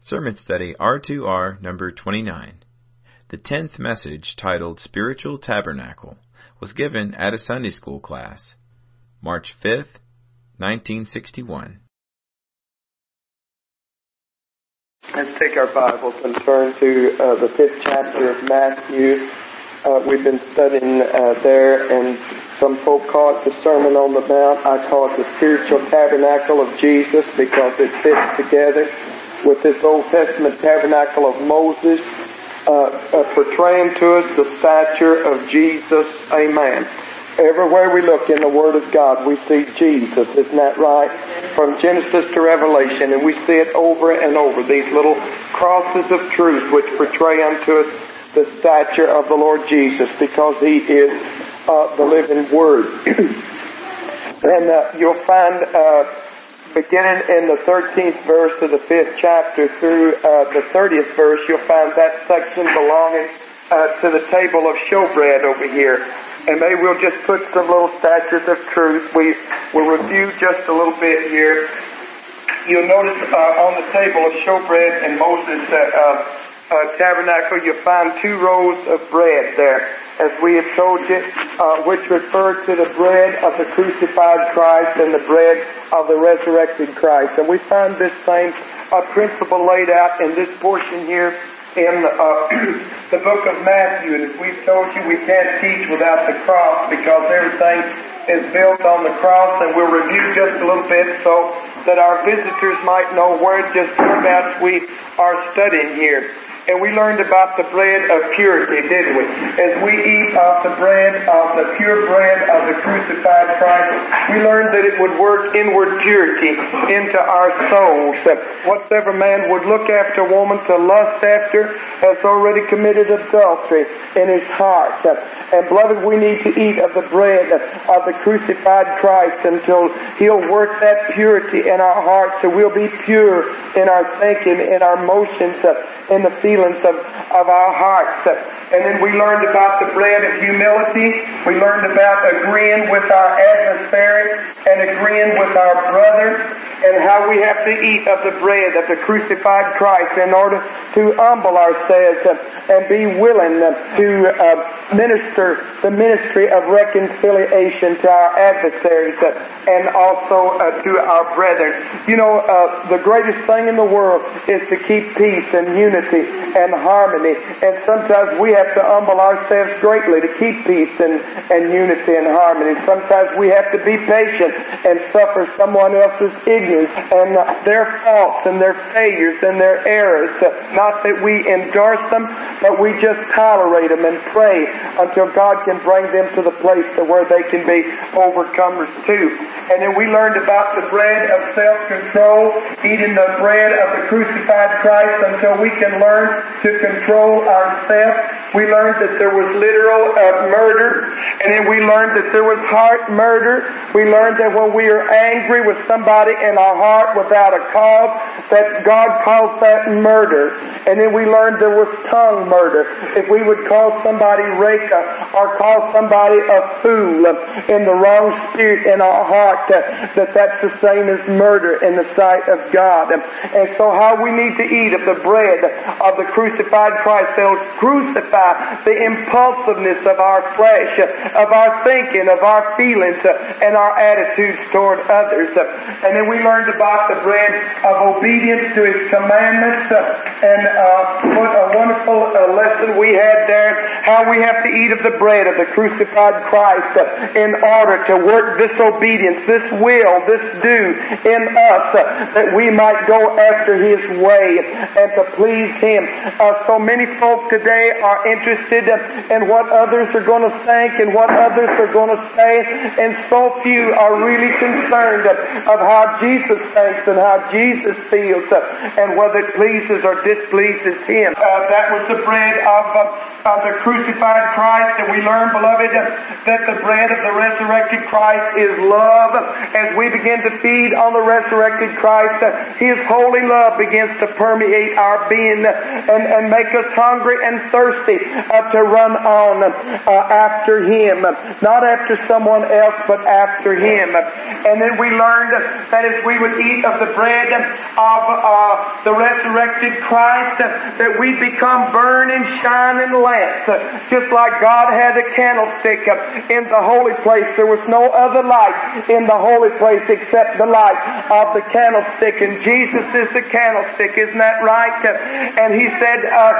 Sermon Study R2R number 29. The 10th message, titled Spiritual Tabernacle, was given at a Sunday school class, March 5th, 1961. Let's take our Bibles and turn to the 5th chapter of Matthew. We've been studying there, and some folk call it the Sermon on the Mount. I call it the Spiritual Tabernacle of Jesus because it fits together with this Old Testament tabernacle of Moses, portraying to us the stature of Jesus. Amen. Everywhere we look in the Word of God, we see Jesus. Isn't that right? From Genesis to Revelation, and we see it over and over. These little crosses of truth which portray unto us the stature of the Lord Jesus, because He is the living Word. And you'll find, beginning in the 13th verse of the 5th chapter through the 30th verse, you'll find that section belonging to the table of showbread over here. And maybe we'll just put some little statures of truth. We'll review just a little bit here. You'll notice on the table of showbread in Moses' tabernacle, you'll find 2 rows of bread there, as we have told you, which refer to the bread of the crucified Christ and the bread of the resurrected Christ. And we find this same principle laid out in this portion here in the book of Matthew. And as we've told you, we can't teach without the cross, because everything is built on the cross. And we'll review just a little bit so that our visitors might know where whereabouts we are studying here. And we learned about the bread of purity, didn't we? As we eat of the bread of the pure bread of the crucified Christ, we learned that it would work inward purity into our souls. Whatsoever man would look after a woman to lust after has already committed adultery in his heart. And beloved, we need to eat of the bread of the crucified Christ until He'll work that purity in our hearts, so we'll be pure in our thinking, in our motions, in the feelings of our hearts. And then we learned about the bread of humility. We learned about agreeing with our adversary and agreeing with our brother, and how we have to eat of the bread of the crucified Christ in order to humble ourselves and be willing to minister the ministry of reconciliation to our adversaries and also to our brethren. You know, the greatest thing in the world is to keep peace and unity and harmony. And sometimes we have to humble ourselves greatly to keep peace and unity and harmony. Sometimes we have to be patient and suffer someone else's ignorance and their faults and their failures and their errors. Not that we endorse them, but we just tolerate them and pray until God can bring them to the place to where they can be overcomers too. And then we learned about the bread of self-control, eating the bread of the crucified Christ until we can learn to control ourselves. We learned that there was literal murder, and then we learned that there was heart murder. We learned that when we are angry with somebody in our heart without a cause, that God calls that murder. And then we learned there was tongue murder. If we would call somebody reka or call somebody a fool in the wrong spirit in our heart, that's the same as murder in the sight of God. And so how we need to eat of the bread of the crucified Christ, they'll crucify the impulsiveness of our flesh, of our thinking, of our feelings, and our attitudes toward others. And then we learned about the bread of obedience to His commandments, and what a wonderful lesson we had there, how we have to eat of the bread of the crucified Christ in order to work this obedience, this will, this do in us, that we might go after His way and to please Him. So many folk today are interested in what others are going to think and what others are going to say, and so few are really concerned of how Jesus thinks and how Jesus feels and whether it pleases or displeases Him. That was the bread of the crucified Christ. And we learn, beloved, that the bread of the resurrected Christ is love. As we begin to feed on the resurrected Christ, His holy love begins to permeate our being and make us hungry and thirsty to run on after Him. Not after someone else, but after Him. And then we learned that as we would eat of the bread of the resurrected Christ, that we become burning, shining lamps. Just like God had a candlestick in the holy place. There was no other light in the holy place except the light of the candlestick. And Jesus is the candlestick. Isn't that right? And He said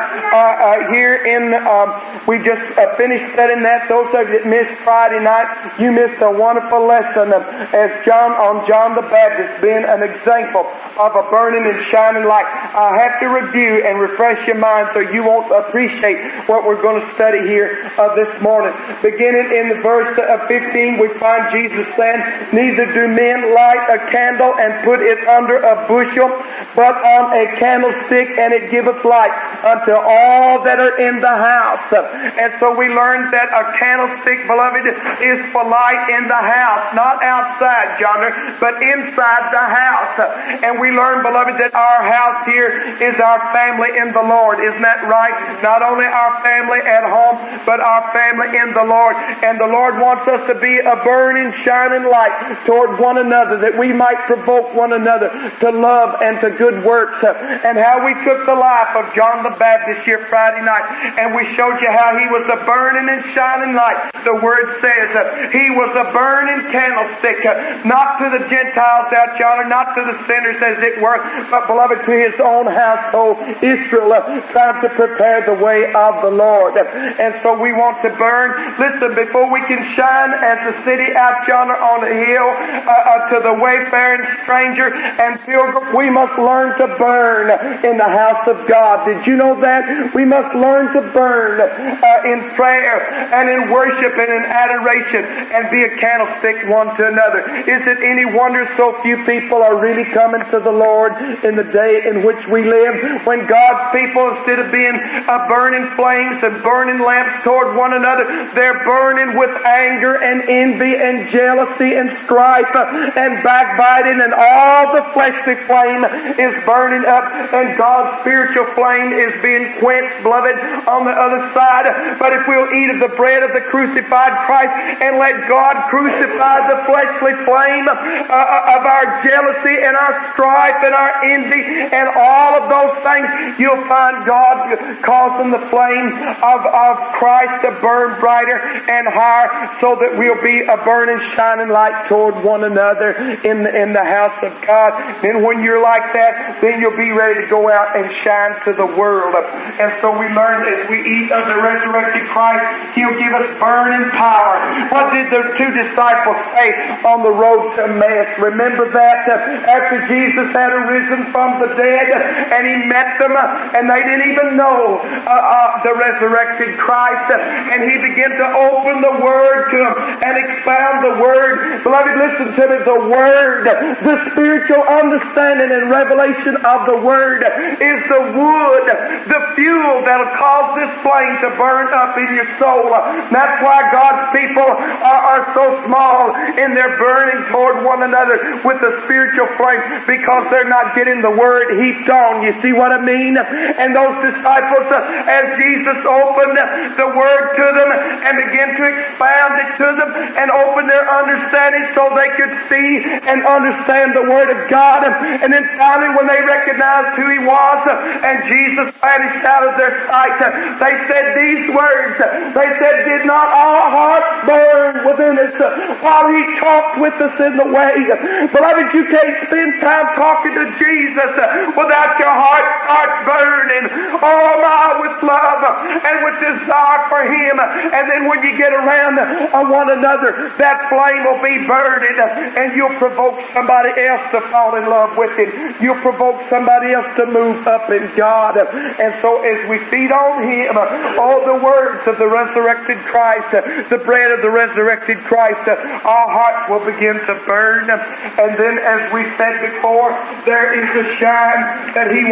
here in, we just finished studying that. Those of you that missed Friday night, you missed a wonderful lesson as John the Baptist being an example of a burning and shining light. I have to review and refresh your mind so you won't appreciate what we're going to study here this morning. Beginning in the verse 15, we find Jesus saying, "Neither do men light a candle and put it under a bushel, but on a candlestick, and it giveth light unto all that are in the house." And so we learned that a candlestick, beloved, is for light in the house, not outside yonder, but inside the house. And we learn, beloved, that our house here is our family in the Lord. Isn't that right? Not only our family at home, but our family in the Lord. And the Lord wants us to be a burning, shining light toward one another, that we might provoke one another to love and to good works. And how we took the life of John the Baptist here Friday night, and we showed you how he was a burning and shining light. The Word says he was a burning candlestick, not to the Gentiles out yonder, not to the sinners as it were, but, beloved, to his own household, Israel, trying to prepare the way of the Lord. And so we want to burn. Listen, before we can shine as a city out yonder on the hill to the wayfaring stranger and pilgrim, we must learn to burn in the house of God. Did you know that? We must learn to burn in prayer and in worship and in adoration and be a candlestick one to another. Is it any wonder so few people are really coming to the Lord in the day in which we live, when God's people, instead of being burning flames and burning lamps toward one another, they're burning with anger and envy and jealousy and strife and backbiting, and all the fleshly flame is burning up, and God's spiritual flame is being quenched, beloved, on the other side. But if we'll eat of the bread of the crucified Christ and let God crucify the fleshly flame of our jealousy and our strife and our envy and all of those things, you'll find God causing the flame of Christ to burn brighter and higher, so that we'll be a burning, shining light toward one another in the house of God. Then when you're like that, then you'll be ready to go out and shine to the world. And so we learn, as we eat of the resurrected Christ, He'll give us burning power. What did the two disciples say on the road to Emmaus? Remember that after Jesus had arisen from the dead and He met them, and they didn't even know the resurrected Christ, and He began to open the Word to them and expound the Word. Beloved, listen to me. The Word, the spiritual understanding and revelation of the Word is the wood, the fuel that'll cause this flame to burn up in your soul. That's why God's people are so small in their burning toward one another with the spiritual flame, because they're not getting the Word heaped on. You see what I mean? And those disciples, as Jesus opened the Word to them and began to expound it to them and open their understanding so they could see and understand the Word of God. And then finally, when they recognized who He was and Jesus vanished out of their sight, they said these words. They said, "Did not our hearts burn within us while He talked with us in the way?" Beloved, you can't spend time talking to Jesus without your heart starts burning, oh my, with love and with desire for Him. And then when you get around one another, that flame will be burning, and you'll provoke somebody else to fall in love with Him. You'll provoke somebody else to move up in God. And so as we feed on Him, all the words of the resurrected Christ, the bread of the resurrected Christ, our hearts will begin to burn. And then, as we said before, there is a shine that He wants to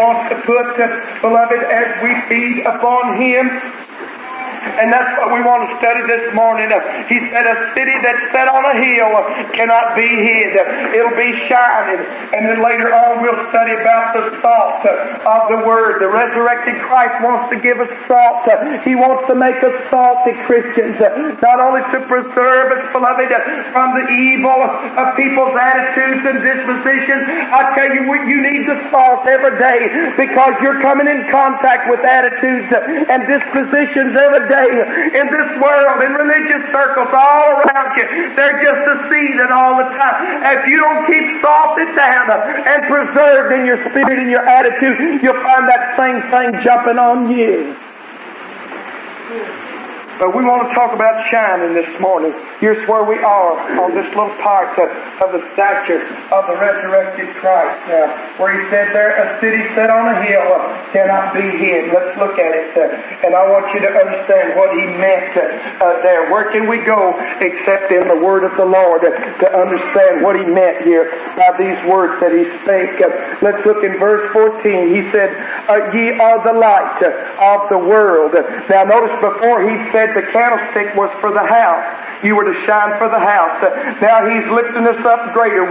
foot, beloved, as we feed upon Him. And that's what we want to study this morning. He said, a city that's set on a hill cannot be hid. It'll be shining. And then later on we'll study about the salt of the Word. The resurrected Christ wants to give us salt. He wants to make us salty Christians. Not only to preserve us, beloved, from the evil of people's attitudes and dispositions. I tell you, you need the salt every day because you're coming in contact with attitudes and dispositions every day in this world, in religious circles all around you. They're just a season all the time. If you don't keep salted down and preserved in your spirit and your attitude, you'll find that same thing jumping on you. But we want to talk about shining this morning. Here's where we are on this little part of the statue of the resurrected Christ now, where He said there, a city set on a hill cannot be hid. Let's look at it. And I want you to understand what He meant there. Where can we go except in the Word of the Lord to understand what He meant here by these words that He spake? Let's look in verse 14. He said, ye are the light of the world. Now notice before He said the candlestick was for the house. You were to shine for the house. Now He's lifting us up greater.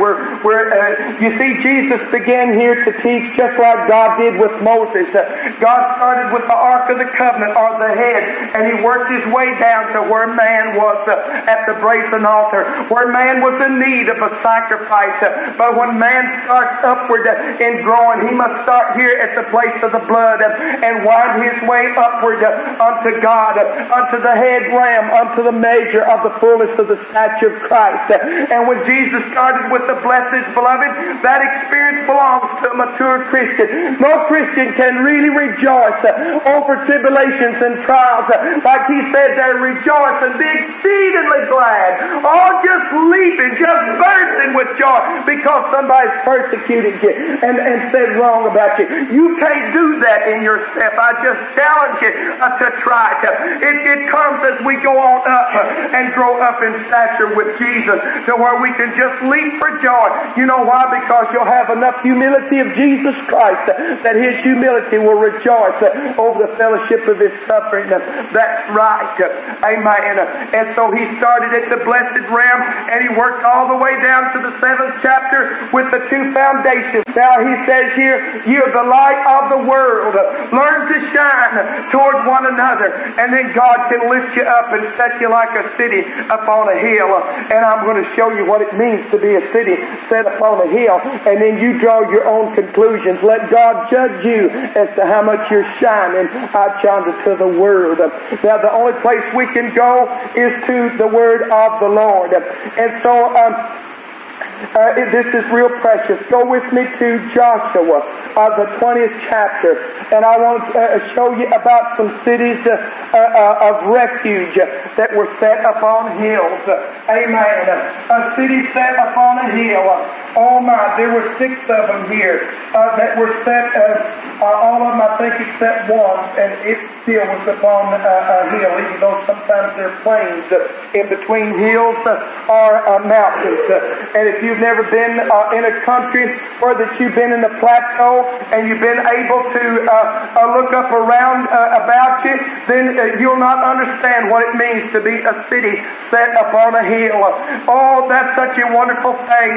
You see, Jesus began here to teach just like God did with Moses. God started with the Ark of the Covenant, or the head, and He worked His way down to where man was at the brazen altar, where man was in need of a sacrifice. But when man starts upward in growing, he must start here at the place of the blood and wind his way upward unto God, unto the head ram, unto the measure of the fullness of the stature of Christ. And when Jesus started with the blessed, beloved, that experience belongs to a mature Christian. No Christian can really rejoice over tribulations and trials. Like He said there, rejoice and be exceedingly glad. Oh, just leaping, just bursting with joy because somebody's persecuted you and said wrong about you. You can't do that in yourself. I just challenge you to try it. It comes as we go on up and grow up in stature with Jesus to where we can just leap for joy. You know why? Because you'll have enough humility of Jesus Christ that His humility will rejoice over the fellowship of His suffering. That's right. Amen. And so He started at the blessed ram and He worked all the way down to the 7th chapter with the 2 foundations. Now He says here, you're the light of the world. Learn to shine toward one another, and then God can lift you up and set you like a city upon a hill. And I'm going to show you what it means to be a city set upon a hill, and then you draw your own conclusions. Let God judge you as to how much you're shining out yonder to the world. Now the only place we can go is to the Word of the Lord. And so this is real precious. Go with me to Joshua, the 20th chapter, and I want to show you about some cities of refuge that were set upon hills. Amen. A city set upon a hill. Oh my, there were 6 of them here that were set, all of them I think except one, and it still was upon a hill, even though sometimes there are plains in between hills or mountains. And if you've never been in a country where that you've been in the plateau and you've been able to look up around about you, then you'll not understand what it means to be a city set upon a hill. Oh, that's such a wonderful thing.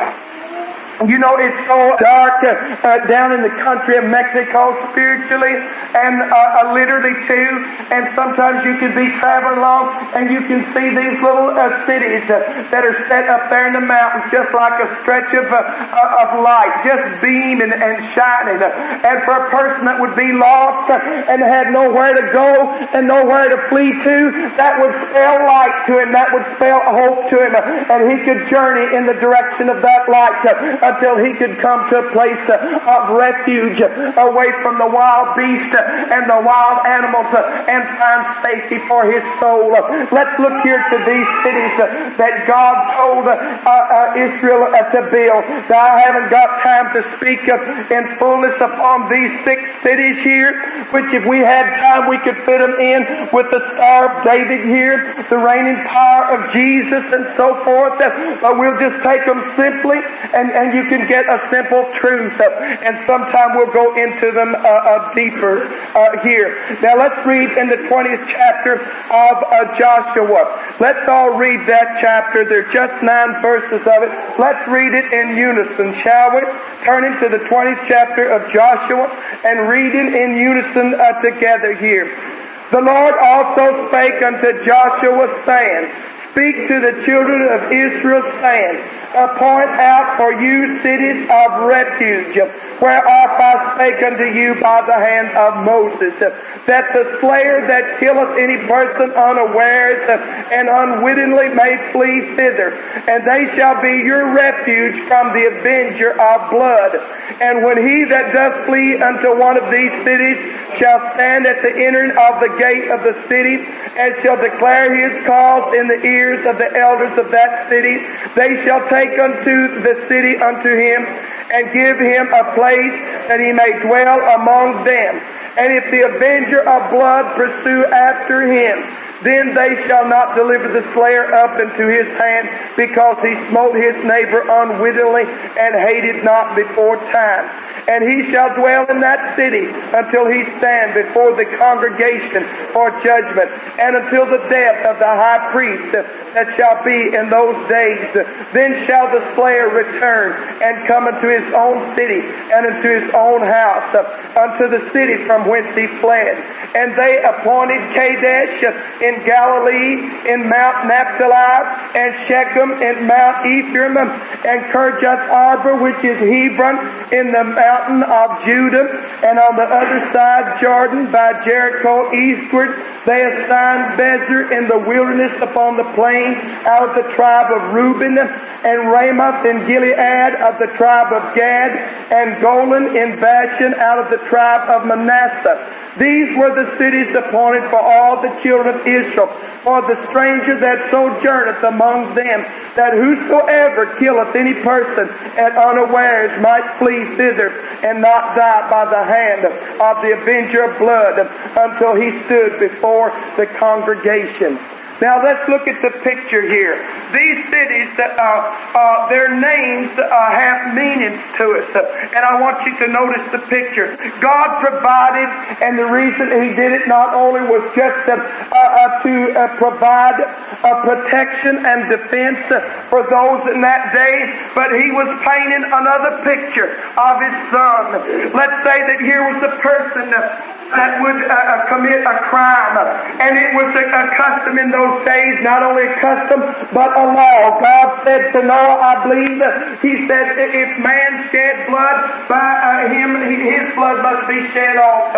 You know, it's so dark down in the country of Mexico spiritually and literally too. And sometimes you can be traveling along and you can see these little cities that are set up there in the mountains just like a stretch of light, just beaming and shining. And for a person that would be lost and had nowhere to go and nowhere to flee to, that would spell light to him. That would spell hope to him. And he could journey in the direction of that light until he could come to a place of refuge away from the wild beast and the wild animals and find safety for his soul. Let's look here to these cities that God told Israel to build. Now, I haven't got time to speak in fullness upon these 6 cities here, which if we had time we could fit them in with the Star of David here, the reigning power of Jesus and so forth. But we'll just take them simply and you can get a simple truth. truth, and sometime we'll go into them deeper here. Now let's read in the 20th chapter of Joshua. Let's all read that chapter. There are just 9 verses of it. Let's read it in unison, shall we? Turning to the 20th chapter of Joshua and reading in unison together here. The Lord also spake unto Joshua, saying, Speak to the children of Israel, saying, Appoint out for you cities of refuge, whereof I spake unto you by the hand of Moses, that the slayer that killeth any person unawares and unwittingly may flee thither, and they shall be your refuge from the avenger of blood. And when he that doth flee unto one of these cities shall stand at the entering of the gate of the city, and shall declare his cause in the ears of the elders of that city, they shall take unto the city unto him, and give him a place that he may dwell among them. And if the avenger of blood pursue after him, then they shall not deliver the slayer up into his hand, because he smote his neighbor unwittingly and hated not before time. And he shall dwell in that city until he stand before the congregation for judgment, and until the death of the high priest that shall be in those days. Then shall the slayer return and come into his own city and into his own house, unto the city from whence he fled. And they appointed Kadesh in Galilee, in Mount Naphtali, and Shechem in Mount Ephraim, and Kirjath Arba, which is Hebron, in the mountain of Judah, and on the other side Jordan by Jericho eastward they assigned Bezer in the wilderness upon the plain out of the tribe of Reuben, and Ramoth in Gilead of the tribe of Gad, and Golan in Bashan out of the tribe of Manasseh. These were the cities appointed for all the children of Israel, for the stranger that sojourneth among them, that whosoever killeth any person at unawares might flee thither, and not die by the hand of the avenger of blood, until he stood before the congregation. Now let's look at the picture here. These cities, their names have meanings to us. And I want you to notice the picture. God provided, and the reason He did it not only was just to provide protection and defense for those in that day, but He was painting another picture of His Son. Let's say that here was a person that would commit a crime, and it was a custom in those days, not only a custom, but a law. God said to Noah, I believe, He said, if man shed blood, by him, his blood must be shed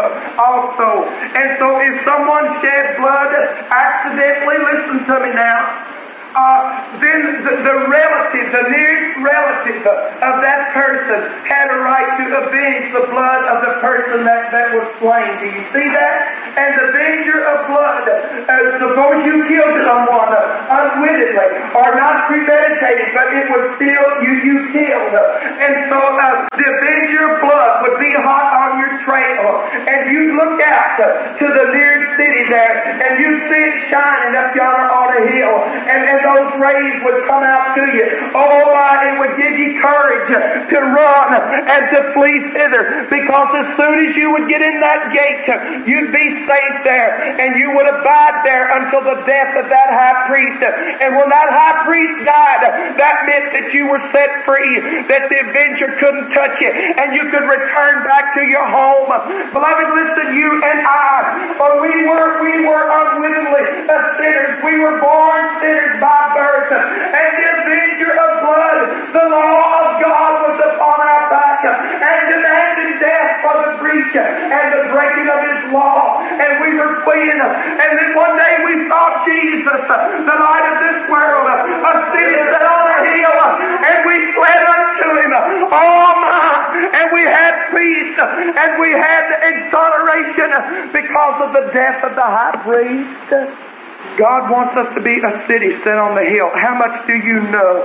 also. And so if someone shed blood accidentally, listen to me now, then the relative, the nearest relative of that person had a right to avenge the blood of the person that was slain. Do you see that? And the avenger of blood, suppose you killed someone unwittingly or not premeditated, but it was still you killed. And so the avenger of blood would be hot on your trail, and you'd look out to the nearest city there, and you'd see it shining up yonder on a hill, and those rays would come out to you. Oh my, it would give you courage to run and to flee thither, because as soon as you would get in that gate, you'd be safe there, and you would abide there until the death of that high priest. And when that high priest died, that meant that you were set free, that the avenger couldn't touch you, and you could return back to your home. Beloved, listen, you and I, we were unwittingly sinners. We were born sinners by birth, and the avenger of blood, the law of God, was upon our back, and demanded death for the breach and the breaking of His law, and we were fleeing. And then one day we saw Jesus, the light of this world, a city set on a hill, and we fled unto Him. Oh my! And we had peace, and we had exoneration because of the death of the high priest. God wants us to be a city set on the hill. How much do you know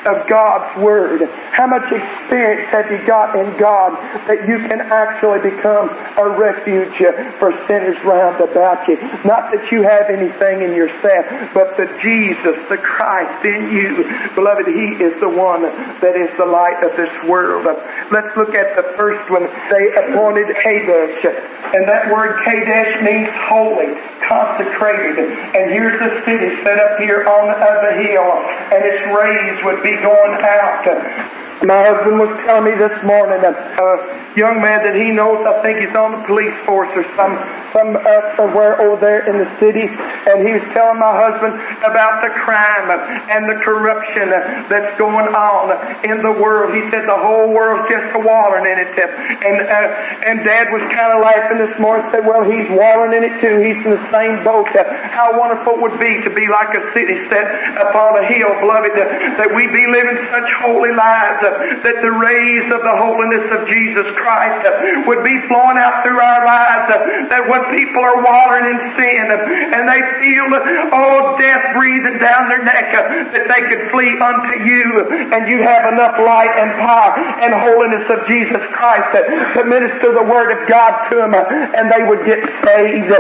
of God's Word? How much experience have you got in God that you can actually become a refuge for sinners round about you? Not that you have anything in yourself, but the Jesus, the Christ in you. Beloved, He is the one that is the light of this world. Let's look at the first one. They appointed Kadesh. And that word Kadesh means holy, consecrated. And here's the city set up here on the hill, and its rays would be going out. My husband was telling me this morning, a young man that he knows, I think he's on the police force or somewhere over there in the city, and he was telling my husband about the crime and the corruption that's going on in the world. He said the whole world's just wallowing in it. And Dad was kind of laughing this morning, said, well, he's wallowing in it too. He's in the same boat. How wonderful it would be to be like a city set upon a hill, beloved, that we be living such holy lives, that the rays of the holiness of Jesus Christ would be flowing out through our lives, that when people are wallowing in sin and they feel, death breathing down their neck, that they could flee unto you, and you have enough light and power and holiness of Jesus Christ to minister the Word of God to them, and they would get saved,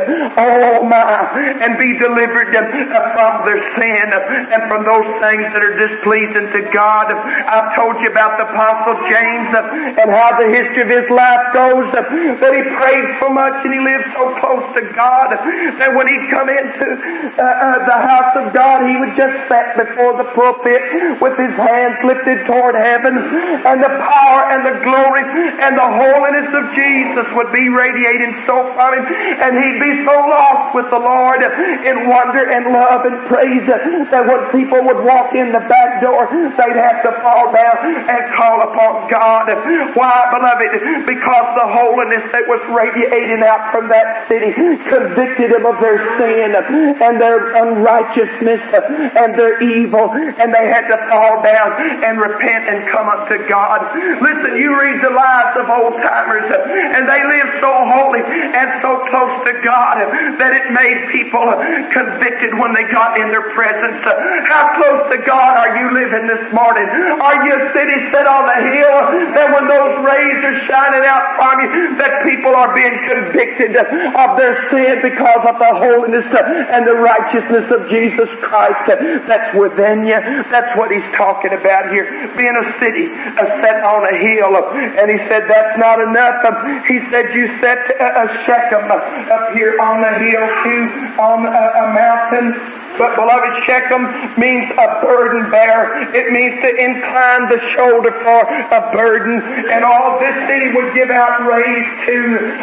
and be delivered from their sin and from those things that are displeasing to God. I've told you about the Apostle James and how the history of his life goes, that he prayed so much and he lived so close to God that when he'd come into the house of God, he would just sit before the pulpit with his hands lifted toward heaven, and the power and the glory and the holiness of Jesus would be radiating so from him, and he'd be so lost with the Lord in wonder and love and praise that when people would walk in the back door, they'd have to fall down and call upon God. Why, beloved? Because the holiness that was radiating out from that city convicted them of their sin and their unrighteousness and their evil, and they had to fall down and repent and come unto God. Listen, you read the lives of old-timers, and they lived so holy and so close to God that it made people convicted when they got in their presence. How close to God are you living this morning? Are you a city set on the hill that when those rays are shining out from you, that people are being convicted of their sin because of the holiness and the righteousness of Jesus Christ that's within you? That's what he's talking about here. Being a city set on a hill. And he said that's not enough. He said you set a Shechem up here on the hill too, on a mountain. But beloved, Shechem means a burden bearer. It means to incline the shoulder for a burden. And all this city would give out rays to,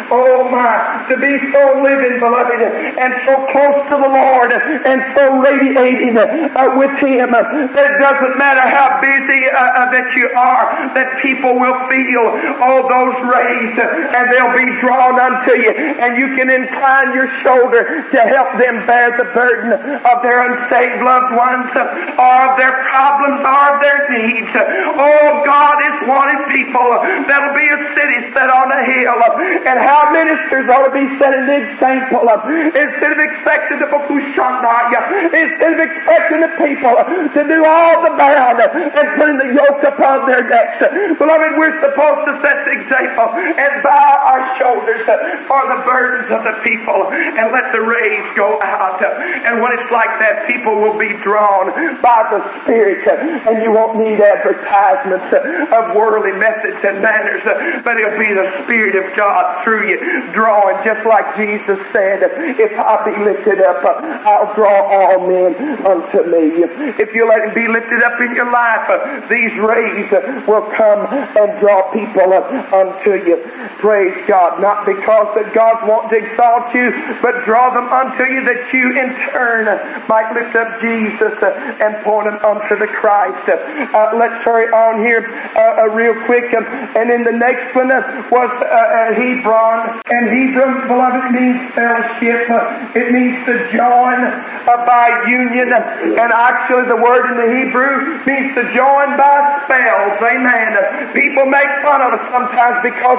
to be so living, beloved, and so close to the Lord, and so radiating with Him, that it doesn't matter how busy that you are, that people will feel all those rays, and they'll be drawn unto you, and you can incline your shoulder to help them bear the burden of their unsaved loved ones, or of their problems, or of their needs. God is wanting people that'll be a city set on a hill, and how ministers ought to be setting the example instead of expecting the instead of expecting the people to do all the bound and putting the yoke upon their necks. Beloved, we're supposed to set the example and bow our shoulders for the burdens of the people and let the rays go out. And when it's like that, people will be drawn by the Spirit, and you won't need advertisements of worldly methods and manners, but it'll be the Spirit of God through you, drawing, just like Jesus said, if I be lifted up, I'll draw all men unto me. If you let Him be lifted up in your life, these rays will come and draw people unto you. Praise God. Not because that God wants to exalt you, but draw them unto you, that you in turn might lift up Jesus and point them unto the Christ. Let's hurry on here real quick. And in the next one was Hebron. And Hebron, beloved, means fellowship. It means to join by union. And actually the word in the Hebrew means to join by spells. Amen. People make fun of us sometimes because we have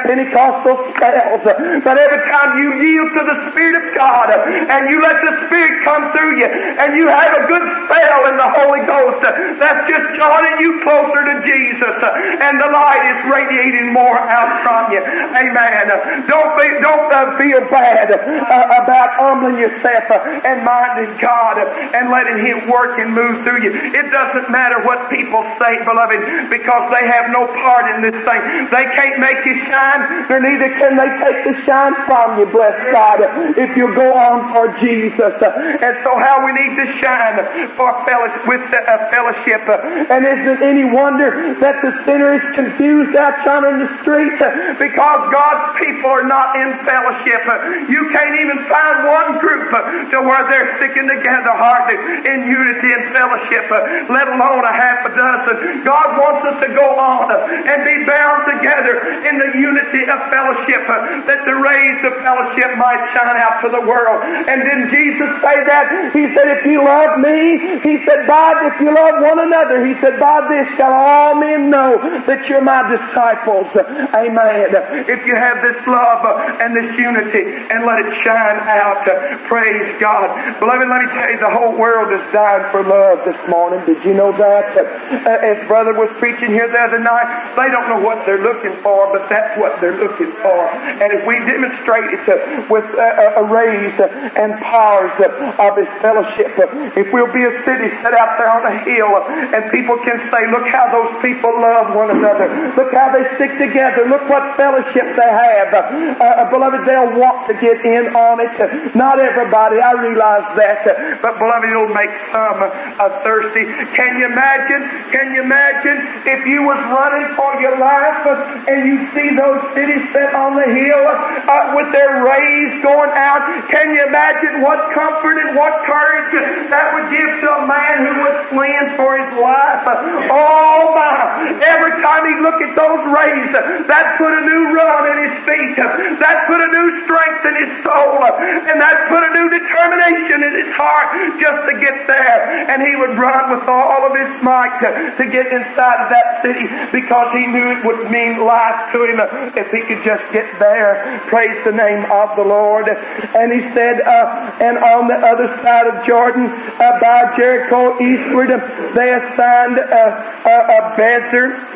Pentecostal spells. But every time you yield to the Spirit of God and you let the Spirit come through you and you have a good spell in the Holy Ghost, that's just drawing you closer to Jesus, and the light is radiating more out from you. Amen. Don't feel bad about humbling yourself and minding God and letting Him work and move through you. It doesn't matter what people say, beloved, because they have no part in this thing. They can't make you shine, nor neither can they take the shine from you, bless God, if you go on for Jesus. And so how we need to shine for fellowship. And isn't any wonder that the sinner is confused out on the street, because God's people are not in fellowship. You can't even find one group to where they're sticking together hardly in unity and fellowship, let alone a half a dozen. God wants us to go on and be bound together in the unity of fellowship, that the rays of fellowship might shine out to the world. And didn't Jesus say that? He said, if you love me, He said, if you love one another, He said, by this shall all men know that you're my disciples. Amen. If you have this love and this unity, and let it shine out. Praise God. Beloved, let me tell you, the whole world is dying for love this morning. Did you know that? As brother was preaching here the other night, they don't know what they're looking for, but that's what they're looking for. And if we demonstrate it with arrays and powers of His fellowship, if we'll be a city set out there on a hill and people can say, look how those people love one another. Look how they stick together. Look what fellowship they have. Beloved, they'll want to get in on it. Not everybody, I realize that. But beloved, it'll make some thirsty. Can you imagine if you was running for your life and you see those cities set on the hill with their rays going out? Can you imagine what comfort and what courage that would give to a man who was fleeing for his life? Oh my! Every time he looked at those rays, that put a new run in his feet. That put a new strength in his soul. And that put a new determination in his heart just to get there. And he would run with all of his might to get inside of that city, because he knew it would mean life to him if he could just get there. Praise the name of the Lord. And he said, and on the other side of Jordan, by Jericho eastward, they assigned a Bezer.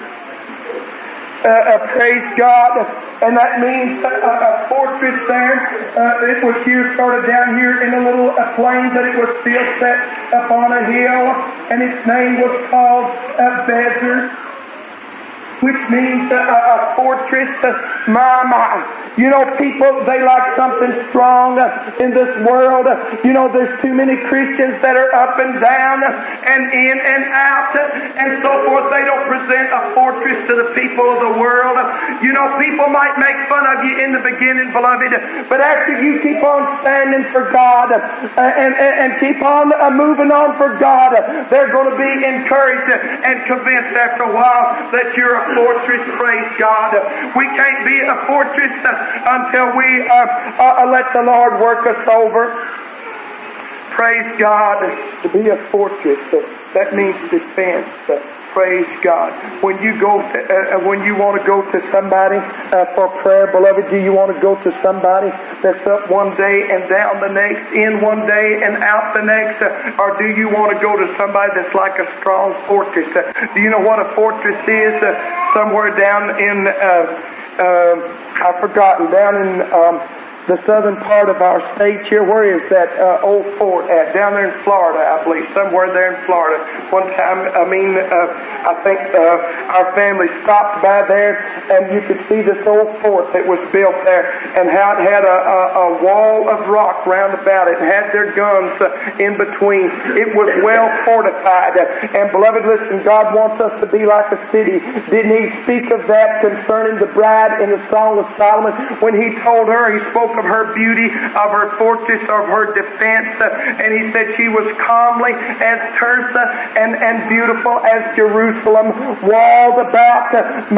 Praise God. And that means a fortress there. It was here, started down here in a little plain, but it was still set upon a hill. And its name was called Bezer, which means a fortress. My. You know, people, they like something strong in this world. You know, there's too many Christians that are up and down and in and out and so forth. They don't present a fortress to the people of the world. You know, people might make fun of you in the beginning, beloved, but after you keep on standing for God and keep on moving on for God, they're going to be encouraged and convinced after a while that you're a fortress. Praise God. We can't be a fortress until we let the Lord work us over. Praise God. To be a fortress, that means defense. Praise God. When you go, when you want to go to somebody for prayer, beloved, do you want to go to somebody that's up one day and down the next, in one day and out the next, or do you want to go to somebody that's like a strong fortress? Do you know what a fortress is? Somewhere down in I've forgotten, down in the southern part of our state here. Where is that old fort at? Down there in Florida, I believe. Somewhere there in Florida. One time, I think our family stopped by there, and you could see this old fort that was built there, and how it had a wall of rock round about it, and had their guns in between. It was well fortified. And beloved, listen, God wants us to be like a city. Didn't He speak of that concerning the bride in the Song of Solomon when He told her, He spoke spoke of her beauty, of her fortress, of her defense. And he said she was comely as Tirzah and beautiful as Jerusalem, walled about.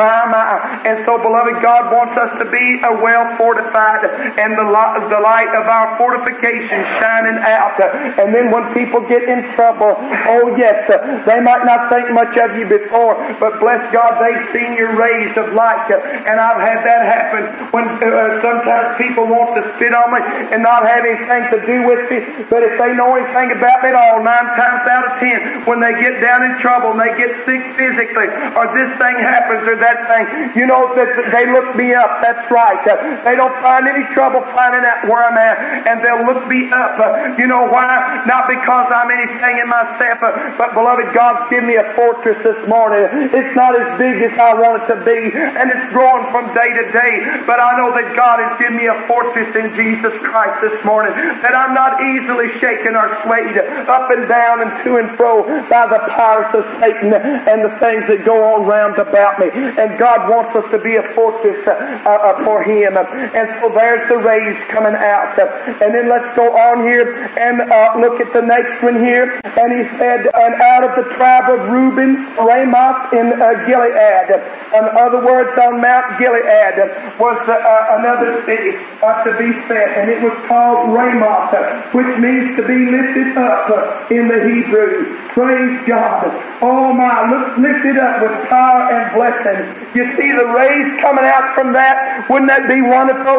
And so, beloved, God wants us to be well fortified and the light of our fortification shining out. And then when people get in trouble, oh yes, they might not think much of you before, but bless God, they've seen your rays of light. And I've had that happen when sometimes people want to spit on me and not have anything to do with me. But if they know anything about me at all, 9 times out of 10, when they get down in trouble and they get sick physically, or this thing happens or that thing, you know that they look me up. That's right. They don't find any trouble finding out where I'm at, and they'll look me up. You know why? Not because I'm anything in myself, but beloved, God's given me a fortress this morning. It's not as big as I want it to be, and it's growing from day to day, but I know that God has given me a fortress in Jesus Christ this morning, that I'm not easily shaken or swayed up and down and to and fro by the powers of Satan and the things that go on round about me. And God wants us to be a fortress for Him. And so there's the rays coming out. And then let's go on here and look at the next one here. And he said, and out of the tribe of Reuben, Ramoth in Gilead. In other words, on Mount Gilead was another city to be set, and it was called Ramoth, which means to be lifted up in the Hebrew. Praise God. Oh my, lifted up with power and blessing. You see the rays coming out from that? Wouldn't that be wonderful?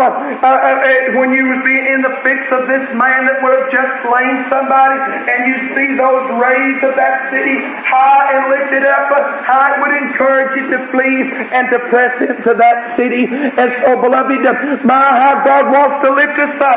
When you would be in the fix of this man that would have just slain somebody, and you see those rays of that city high and lifted up, how it would encourage you to flee and to press into that city. And so, beloved, how God wants to lift us up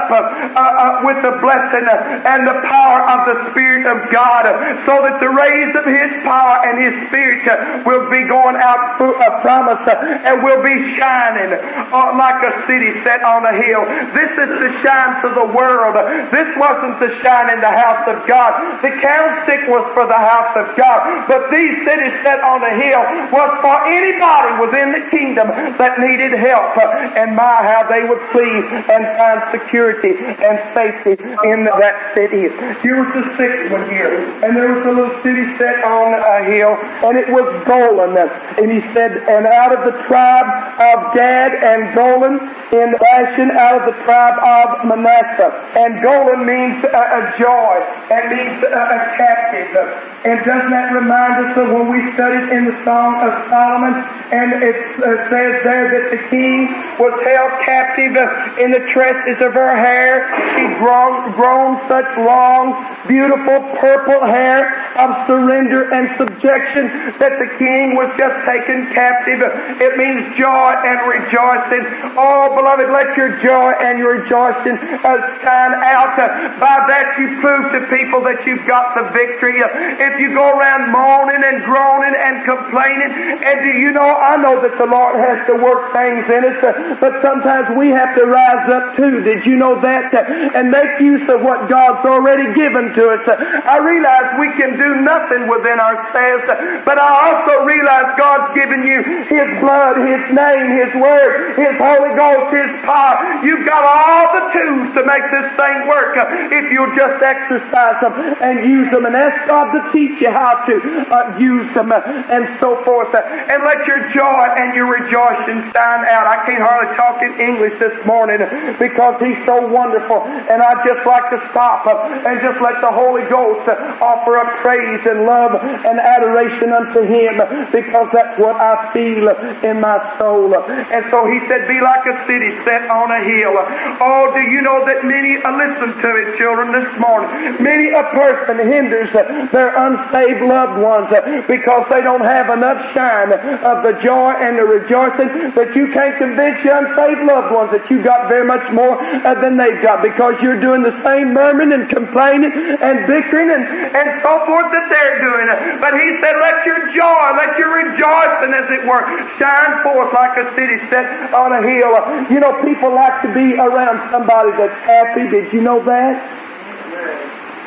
with the blessing and the power of the Spirit of God, so that the rays of His power and His Spirit will be going out from us and will be shining like a city set on a hill. This is to shine to the world. This wasn't to shine in the house of God. The candlestick was for the house of God, but these cities set on a hill was for anybody within the kingdom that needed help. And my, how they would flee and find security and safety in that city. Here was the sixth one here, and there was a little city set on a hill, and it was Golan. And he said, and out of the tribe of Gad, and Golan in Bashan, out of the tribe of Manasseh. And Golan means a joy, and means a captive. And doesn't that remind us of when we studied in the Song of Solomon, and it says there that the king was held captive in the tresses of her hair. She'd grown such long, beautiful purple hair of surrender and subjection that the king was just taken captive. It means joy and rejoicing. Oh, beloved, let your joy and your rejoicing shine out. By that you prove to people that you've got the victory. If you go around moaning and groaning and complaining, and do you know, I know that the Lord has to work things in us, but sometimes we have to rise up too. Did you know that? And make use of what God's already given to us. I realize we can do nothing within ourselves, but I also realize God's given you His blood, His name, His word, His Holy Ghost, His power. You've got all the tools to make this thing work if you'll just exercise them and use them and ask God to teach you how to use them and so forth. And let your joy and your rejoicing shine out. I can't hardly talk in English this morning because He's so wonderful, and I'd just like to stop and just let the Holy Ghost offer up praise and love and adoration unto Him, because that's what I feel in my soul. And so He said, be like a city set on a hill. Oh, do you know that many, listen to it, children, this morning, many a person hinders their unsaved loved ones because they don't have enough shine of the joy and the rejoicing, that you can't convince your unsaved loved ones that you got very much more than they've got, because you're doing the same murmuring and complaining and bickering and so forth that they're doing. But He said, let your joy, let your rejoicing, as it were, shine forth like a city set on a hill. You know, people like to be around somebody that's happy. Did you know that?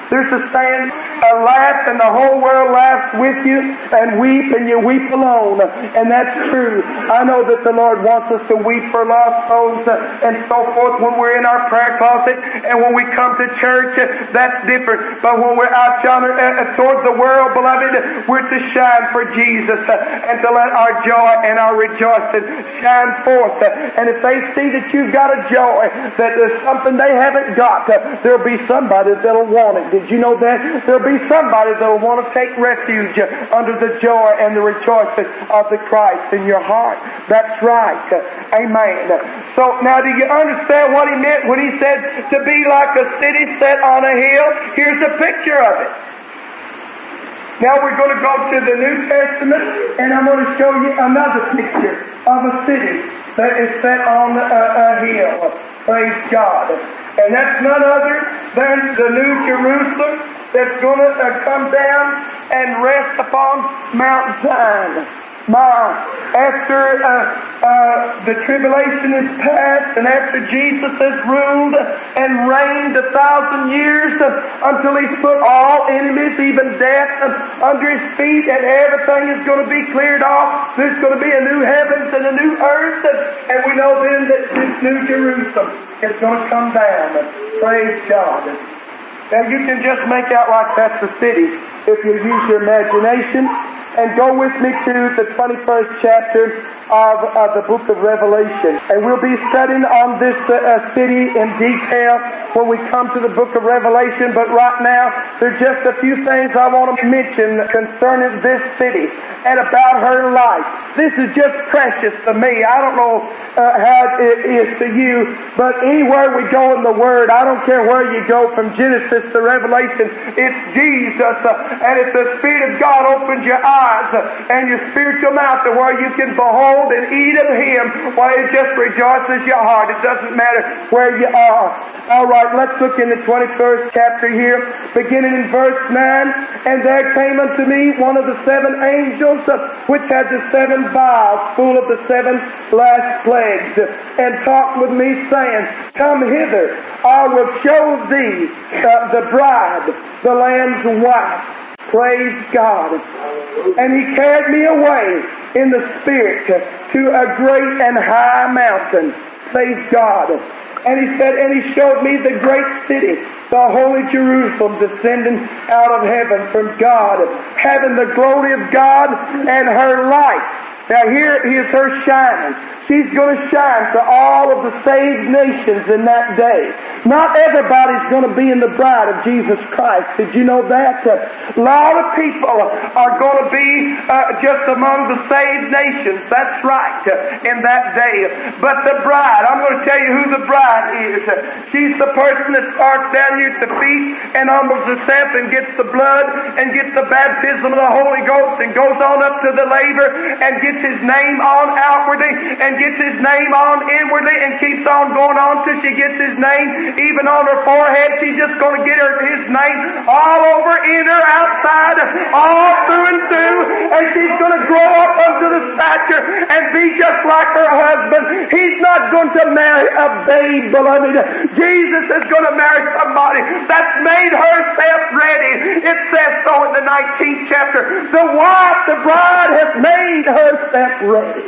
There's a saying, laugh and the whole world laughs with you, and weep and you weep alone. And that's true. I know that the Lord wants us to weep for lost souls and so forth when we're in our prayer closet, and when we come to church, that's different. But when we're out yonder towards the world, beloved, we're to shine for Jesus and to let our joy and our rejoicing shine forth. And if they see that you've got a joy, that there's something they haven't got, there'll be somebody that'll want it. Did you know that? There'll be somebody that'll want to take refuge under the joy and the rejoicing of the Christ in your heart. That's right. Amen. So now do you understand what he meant when he said to be like a city set on a hill? Here's a picture of it. Now we're going to go to the New Testament, and I'm going to show you another picture of a city that is set on a hill. Praise God. And that's none other than the New Jerusalem that's going to come down and rest upon Mount Zion. After the tribulation is past, and after Jesus has ruled and reigned 1,000 years until He's put all enemies, even death, under His feet, and everything is going to be cleared off. There's going to be a new heavens and a new earth, and we know then that this New Jerusalem is going to come down. Praise God. Now you can just make out like that's the city if you use your imagination. And go with me to the 21st chapter of the book of Revelation. And we'll be studying on this city in detail when we come to the book of Revelation. But right now, there's just a few things I want to mention concerning this city and about her life. This is just precious to me. I don't know how it is to you, but anywhere we go in the Word, I don't care where you go from Genesis to Revelation, it's Jesus. And if the Spirit of God opens your eyes and your spiritual mouth to where you can behold and eat of Him, why, it just rejoices your heart. It doesn't matter where you are. All right, let's look in the 21st chapter here, beginning in verse 9. And there came unto me one of the 7 angels, which had the 7 vials full of the 7 last plagues, and talked with me, saying, Come hither, I will show thee the bride, the Lamb's wife. Praise God. And He carried me away in the Spirit to a great and high mountain. Praise God. And He said, and He showed me the great city, the holy Jerusalem, descending out of heaven from God, having the glory of God and her light. Now here is her shining. She's going to shine to all of the saved nations in that day. Not everybody's going to be in the bride of Jesus Christ. Did you know that? A lot of people are going to be just among the saved nations. That's right, in that day. But the bride, I'm going to tell you who the bride is. She's the person that starts down here at the feet and humbles herself and gets the blood and gets the baptism of the Holy Ghost and goes on up to the laver and gets His name on outwardly and gets His name on inwardly and keeps on going on till she gets His name even on her forehead. She's just going to get His name all over, inner, outside, all through and through, and she's going to grow up unto the stature and be just like her husband. He's not going to marry a babe, beloved. Jesus is going to marry somebody that's made herself ready. It says so in the 19th chapter. The wife, the bride, has made herself ready.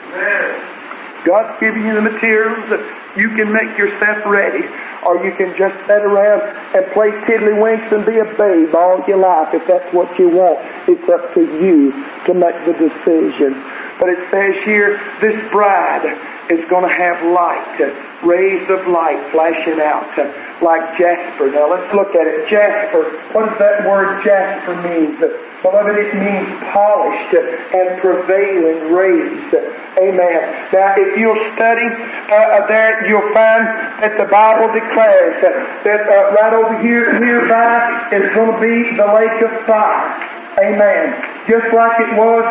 God's giving you the materials. You can make yourself ready, or you can just sit around and play tiddlywinks and be a babe all your life. If that's what you want, it's up to you to make the decision. But it says here, this bride is going to have light, rays of light flashing out like jasper. Now let's look at it. Jasper. What does that word jasper mean? Beloved, it means polished and prevailing rays. Amen. Now, if you'll study there, you'll find that the Bible declares that right over here, nearby, is going to be the lake of fire. Amen. Just like it was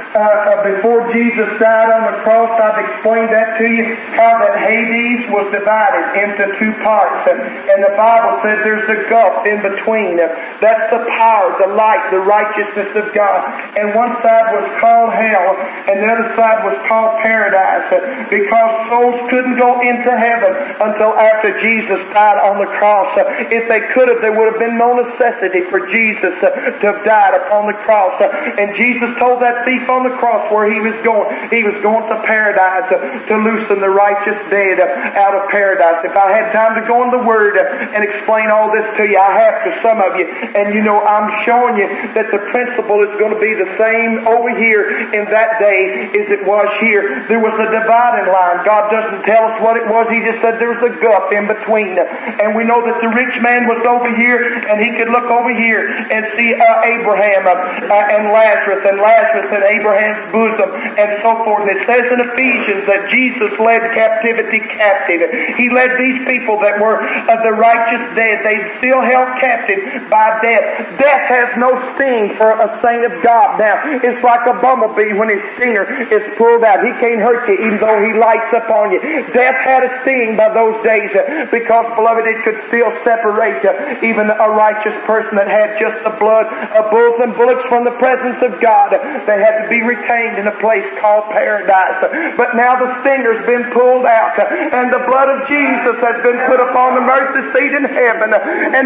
before Jesus died on the cross, I've explained that to you, how that Hades was divided into two parts. And the Bible says there's a gulf in between. That's the power, the light, the righteousness of God. And one side was called hell, and the other side was called paradise, because souls couldn't go into heaven until after Jesus died on the cross. If they could have, there would have been no necessity for Jesus to have died upon the cross. And Jesus told that thief on the cross where he was going. He was going to paradise to loosen the righteous dead out of paradise. If I had time to go in the Word and explain all this to you, I have to some of you. And you know, I'm showing you that the principle is going to be the same over here in that day as it was here. There was a dividing line. God doesn't tell us what it was. He just said there was a gulf in between. And we know that the rich man was over here, and he could look over here and see Abraham and Lazarus in Abraham's bosom and so forth. And it says in Ephesians that Jesus led captivity captive. He led these people that were the righteous dead. They still held captive by death. Death has no sting for a saint of God. Now, it's like a bumblebee when his stinger is pulled out. He can't hurt you even though he lights up on you. Death had a sting by those days because, beloved, it could still separate even a righteous person that had just the blood of bulls and bullocks from the presence of God. They had to be retained in a place called paradise. But now the stinger's been pulled out, and the blood of Jesus has been put upon the mercy seat in heaven. And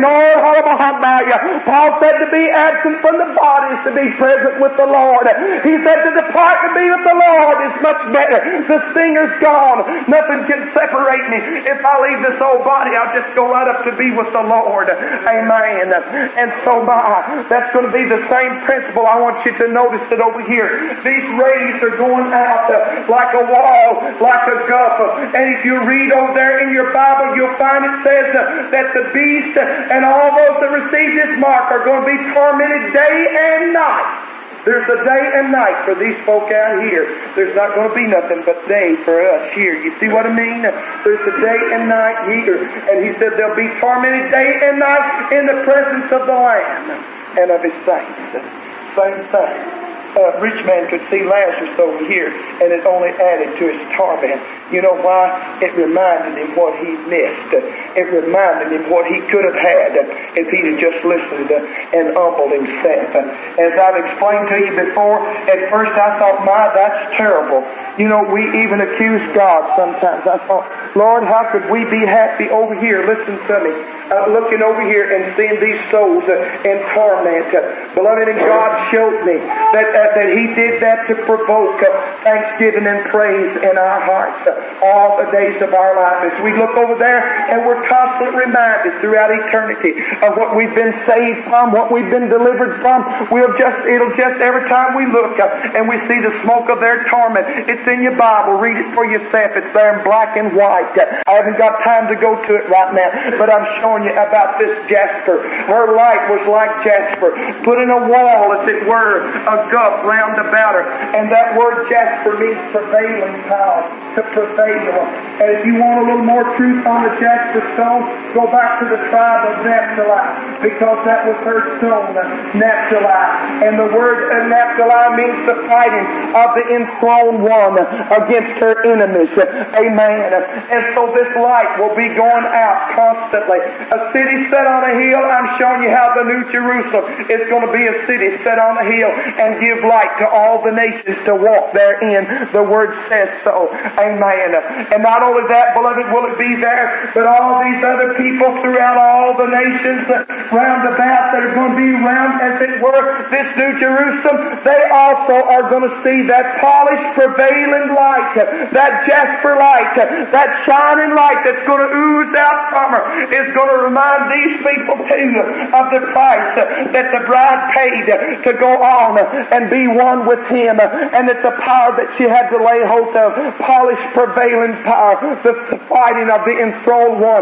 Paul said to be absent from the body is to be present with the Lord. He said to depart to be with the Lord is much better. The stinger's gone. Nothing can separate me. If I leave this old body, I'll just go right up to be with the Lord. Amen. And so that's going to be the same principle. I want you to notice it over here. These rays are going out like a wall, like a gulf. And if you read over there in your Bible, you'll find it says that the beast and all those that receive this mark are going to be tormented day and night. There's a day and night for these folk out here. There's not going to be nothing but day for us here. You see what I mean? There's a day and night here. And he said they'll be tormented day and night in the presence of the Lamb and of His saints. Same thing. Rich man could see Lazarus over here, and it only added to his torment. You know why? It reminded him what he missed. It reminded him what he could have had if he'd have just listened and humbled himself. As I've explained to you before, at first I thought, my, that's terrible. You know, we even accuse God sometimes. I thought, Lord, how could we be happy over here? Listen to me. Looking over here and seeing these souls in torment. Beloved, and God showed me that He did that to provoke thanksgiving and praise in our hearts all the days of our life. As we look over there and we're constantly reminded throughout eternity of what we've been saved from, what we've been delivered from, it'll just every time we look and we see the smoke of their torment. It's in your Bible. Read it for yourself. It's there in black and white. I haven't got time to go to it right now, but I'm showing you about this Jasper. Her light was like Jasper, put in a wall, as it were, a gulf round about her. And that word Jasper means prevailing power, to prevail. And if you want a little more truth on the Jasper stone, go back to the tribe of Naphtali, because that was her stone, Naphtali. And the word Naphtali means the fighting of the enthroned one against her enemies. Amen. And so this light will be going out constantly. A city set on a hill, I'm showing you how the New Jerusalem is going to be a city set on a hill and give light to all the nations to walk therein. The Word says so. Amen. And not only that, beloved, will it be there, but all these other people throughout all the nations round about that are going to be around, as it were, this New Jerusalem, they also are going to see that polished, prevailing light, that jasper light, that shining light that's going to ooze out from her, is going to remind these people too of the price that the bride paid to go on and be one with Him, and that the power that she had to lay hold of, polished, prevailing power, the fighting of the enthroned one,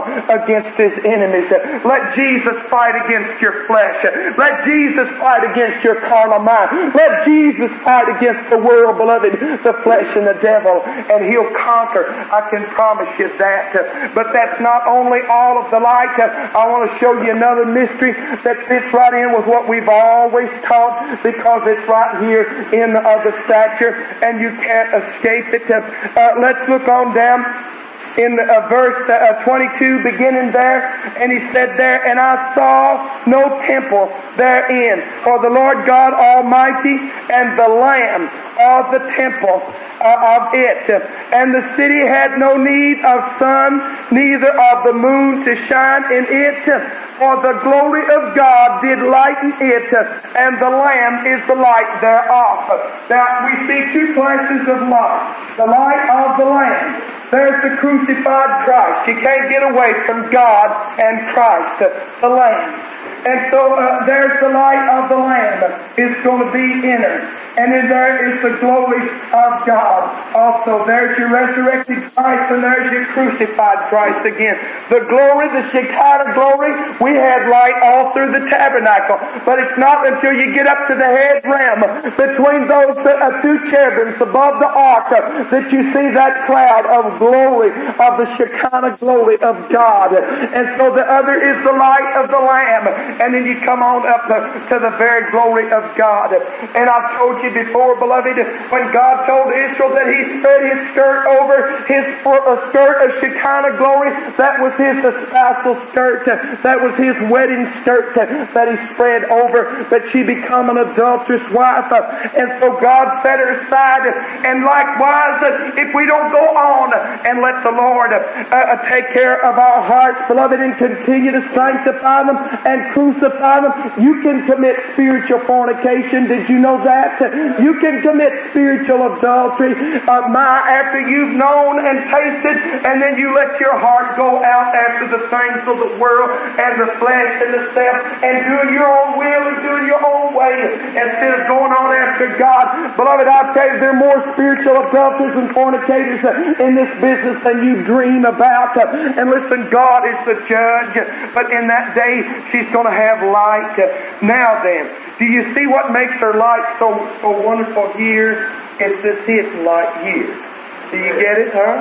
God against his enemies. Let Jesus fight against your flesh. Let Jesus fight against your carnal mind. Let Jesus fight against the world, beloved, the flesh and the devil, and he'll conquer. I can promise you that. But that's not only all of the light. I want to show you another mystery that fits right in with what we've always taught, because it's right here in the stature, and you can't escape it. Let's look on down in verse 22, beginning there, and he said there, and I saw no temple therein, for the Lord God Almighty and the Lamb are the temple of it. And the city had no need of sun, neither of the moon to shine in it, for the glory of God did lighten it, and the Lamb is the light thereof. Now we see two classes of light. The light of the Lamb. There's the crucified Christ. You can't get away from God and Christ, the Lamb. And so there's the light of the Lamb is going to be in her. And then there is the glory of God. Also, there's your resurrected Christ, and there's your crucified Christ again. The glory, the Shekinah glory, we had light all through the tabernacle. But it's not until you get up to the head rim between those two cherubims above the ark that you see that cloud of glory, of the Shekinah glory of God. And so the other is the light of the Lamb. And then you come on up to the very glory of God. And I've told you before, beloved, when God told Israel that He spread His skirt over His skirt of Shekinah glory, that was His spousal skirt. That was His wedding skirt that He spread over. But she become an adulterous wife. And so God set her aside. And likewise, if we don't go on and let the Lord take care of our hearts, beloved, and continue to sanctify them and crucify them, you can commit spiritual fornication. Did you know that? You can commit spiritual adultery. After you've known and tasted, and then you let your heart go out after the things of the world and the flesh and the self, and doing your own will and doing your own way instead of going on after God. Beloved, I tell you, there are more spiritual adulterers and fornicators in this business than you dream about. And listen, God is the judge, but in that day, she's going to have light. Now then, do you see what makes her light so wonderful here? It's this hidden light here. Do you get it, huh?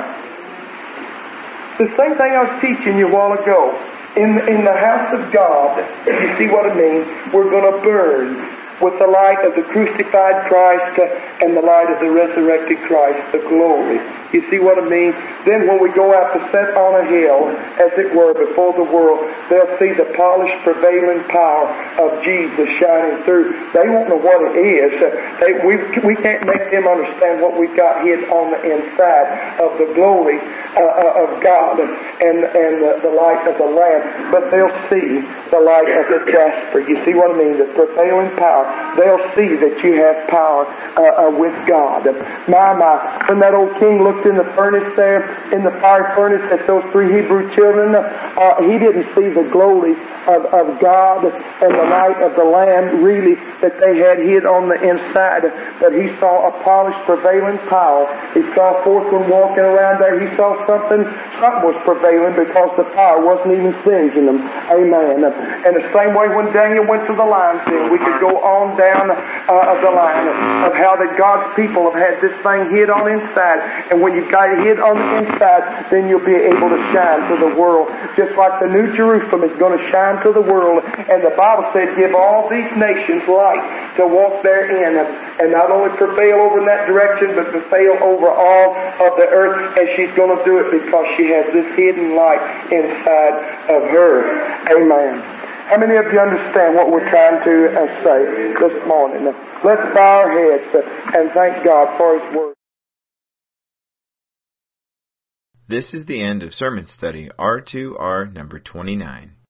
The same thing I was teaching you a while ago. In the house of God, you see what I mean? We're going to burn with the light of the crucified Christ and the light of the resurrected Christ, the glory. You see what I mean? Then when we go out to set on a hill, as it were, before the world, they'll see the polished, prevailing power of Jesus shining through. They won't know what it is. We can't make them understand what we've got hid on the inside of the glory of God and the light of the Lamb. But they'll see the light of the jasper. You see what I mean? The prevailing power. They'll see that you have power with God. My, when that old king looked in the furnace there, in the fire furnace at those three Hebrew children, he didn't see the glory of God and the light of the Lamb really that they had hid on the inside. But he saw a polished, prevailing power. He saw forth when walking around there, he saw something was prevailing because the power wasn't even singeing them. Amen. And the same way when Daniel went to the lion's den, we could go on down the line of how that God's people have had this thing hid on the inside. And when you've got it hid on the inside, then you'll be able to shine to the world. Just like the New Jerusalem is going to shine to the world. And the Bible said, give all these nations light to walk therein. And not only prevail over in that direction, but prevail over all of the earth. And she's going to do it because she has this hidden light inside of her. Amen. How many of you understand what we're trying to say this morning? Let's bow our heads and thank God for His Word. This is the end of Sermon Study R2R number 29.